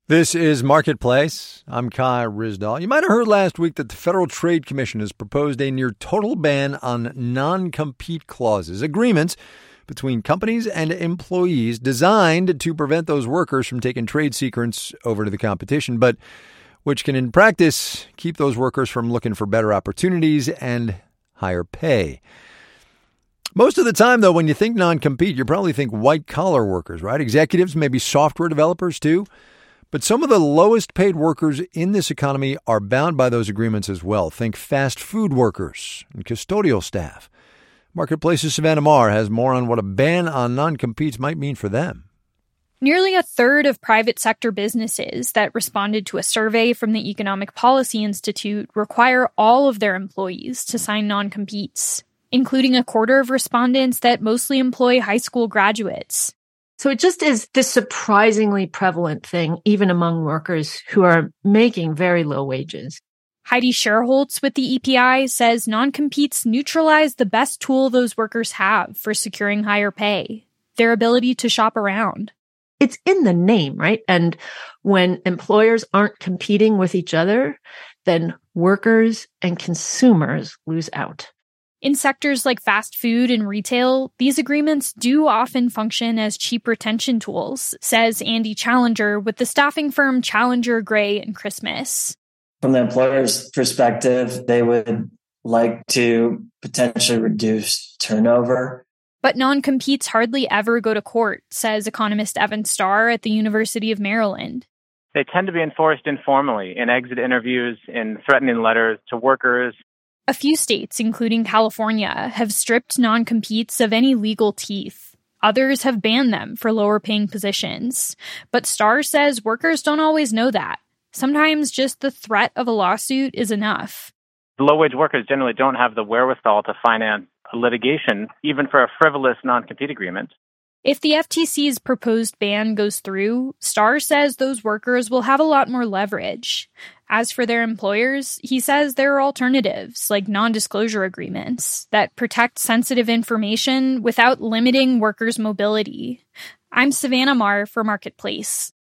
This is Marketplace. I'm Kai Ryssdal. You might have heard last week that the Federal Trade Commission has proposed a near total ban on non-compete clauses, agreements between companies and employees designed to prevent those workers from taking trade secrets over to the competition, but which can in practice keep those workers from looking for better opportunities and higher pay. Most of the time, though, when you think non-compete, you probably think white-collar workers, right? Executives, maybe software developers too. But some of the lowest paid workers in this economy are bound by those agreements as well. Think fast food workers and custodial staff. Marketplace's Savannah Maher has more on what a ban on non-competes might mean for them. Nearly a third of private sector businesses that responded to a survey from the Economic Policy Institute require all of their employees to sign non-competes, including a quarter of respondents that mostly employ high school graduates. So it just is this surprisingly prevalent thing, even among workers who are making very low wages. Heidi Scherholtz with the EPI says non-competes neutralize the best tool those workers have for securing higher pay, their ability to shop around. It's in the name, right? And when employers aren't competing with each other, then workers and consumers lose out. In sectors like fast food and retail, these agreements do often function as cheap retention tools, says Andy Challenger with the staffing firm Challenger, Gray & Christmas. From the employer's perspective, they would like to potentially reduce turnover. But non-competes hardly ever go to court, says economist Evan Starr at the University of Maryland. They tend to be enforced informally in exit interviews, in threatening letters to workers. A few states, including California, have stripped non-competes of any legal teeth. Others have banned them for lower-paying positions. But Starr says workers don't always know that. Sometimes just the threat of a lawsuit is enough. Low-wage workers generally don't have the wherewithal to finance a litigation, even for a frivolous non-compete agreement. If the FTC's proposed ban goes through, Starr says those workers will have a lot more leverage. As for their employers, he says there are alternatives, like non-disclosure agreements, that protect sensitive information without limiting workers' mobility. I'm Savannah Maher for Marketplace.